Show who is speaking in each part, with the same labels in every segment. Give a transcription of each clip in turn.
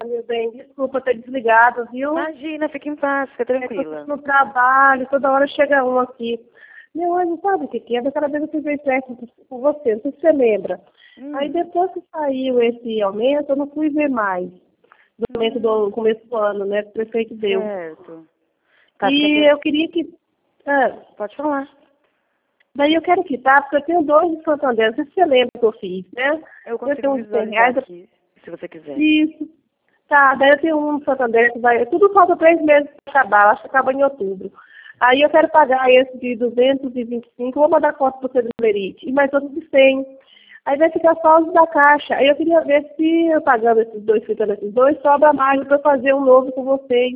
Speaker 1: meu bem, desculpa ter desligado, viu?
Speaker 2: Imagina, fica em paz, fica
Speaker 1: É que eu
Speaker 2: tranquila.
Speaker 1: tô no trabalho, toda hora chega um aqui. Meu anjo, sabe o que que é? Daquela vez eu fiz um empréstimo com você, não sei se você lembra. Aí depois que saiu esse aumento, eu não fui ver mais. Do aumento do começo do ano, né? Que o prefeito deu.
Speaker 2: Certo. Tá,
Speaker 1: E eu queria que... Ah,
Speaker 2: Pode falar.
Speaker 1: daí eu quero quitar, porque eu tenho dois de Santander. Não sei se você lembra que eu fiz, né?
Speaker 2: Eu
Speaker 1: Eu
Speaker 2: consigo
Speaker 1: tenho uns de 100
Speaker 2: visualizar
Speaker 1: reais.
Speaker 2: aqui, se você quiser.
Speaker 1: Isso. Tá, daí eu tenho um no Santander que vai... Tudo falta 3 meses para acabar, acho que acaba em outubro. Aí eu quero pagar esse de 225, vou mandar foto para você do Merite, e mais outro de 100. Aí vai ficar só os da caixa. Aí eu queria ver se eu pagando esses dois, ficando esses dois, sobra mais para fazer um novo com vocês.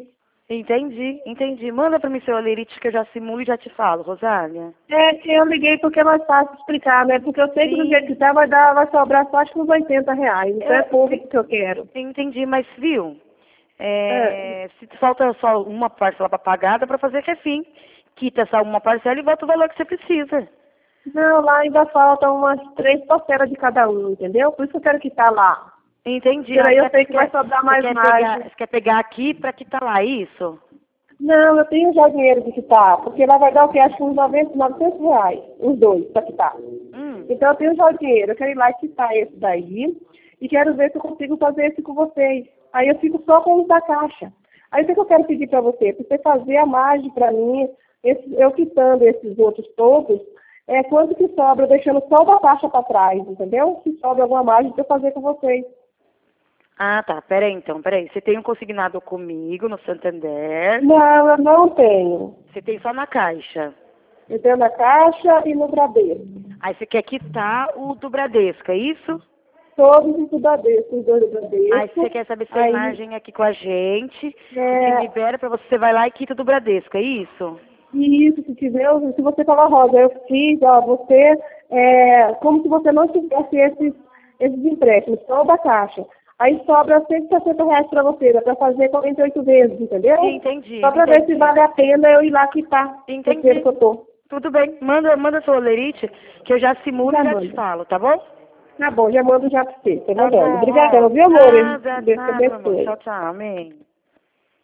Speaker 2: Entendi. Manda pra mim seu olerite que eu já simulo e já te falo, Rosália.
Speaker 1: É, que eu liguei porque é mais fácil explicar, né? Porque eu sei que do
Speaker 2: Sim.
Speaker 1: jeito que tá vai sobrar só acho que uns 80 reais. Então é pouco que eu quero.
Speaker 2: Entendi, mas viu?
Speaker 1: É.
Speaker 2: Se te falta só uma parcela pra pagar, dá pra fazer refim. Quita só uma parcela e bota o valor que você precisa.
Speaker 1: Não, lá ainda faltam umas 3 parcelas de cada um, entendeu? Por isso que eu quero quitar lá.
Speaker 2: Entendi.
Speaker 1: Porque aí eu sei que vai sobrar mais margem.
Speaker 2: Você quer pegar aqui pra quitar lá, isso?
Speaker 1: Não, eu tenho já o dinheiro de quitar, porque lá vai dar o que? Acho que uns 900 reais, os dois, para quitar. Então eu tenho já o dinheiro, eu quero ir lá e quitar esse daí, e quero ver se eu consigo fazer esse com vocês. Aí eu fico só com os da caixa. Aí o que eu quero pedir para você? Para você fazer a margem para mim, eu quitando esses outros todos, quanto que sobra, deixando só o da caixa para trás, entendeu? Se sobra alguma margem para eu fazer com vocês.
Speaker 2: Ah, tá. Peraí. Você tem um consignado comigo no Santander?
Speaker 1: Não, eu não tenho.
Speaker 2: Você tem só na Caixa?
Speaker 1: Eu tenho na caixa e no Bradesco.
Speaker 2: Aí você quer quitar o do Bradesco, é isso?
Speaker 1: Todos os do Bradesco, os dois do Bradesco.
Speaker 2: Aí você quer saber se tem margem aqui com a gente, que libera pra você vai lá e quita do Bradesco, é isso?
Speaker 1: Isso, se tiver, se você falar, Rosa, eu fiz, você, como se você não tivesse esses empréstimos, só o da Caixa. Aí sobra R$ 160 para você, dá para fazer 48 vezes, entendeu?
Speaker 2: Entendi.
Speaker 1: Só para ver se vale a pena eu ir lá quitar.
Speaker 2: Entendi.
Speaker 1: Que eu tô.
Speaker 2: Tudo bem, manda sua olerite, que eu já simulo e já te falo, tá bom?
Speaker 1: Tá bom, já mando já para você, tá
Speaker 2: Tá
Speaker 1: mandando.
Speaker 2: bom.
Speaker 1: Obrigadão, viu, amor?
Speaker 2: Nada,
Speaker 1: Deus te
Speaker 2: amor.
Speaker 1: abençoe.
Speaker 2: Tchau, amém.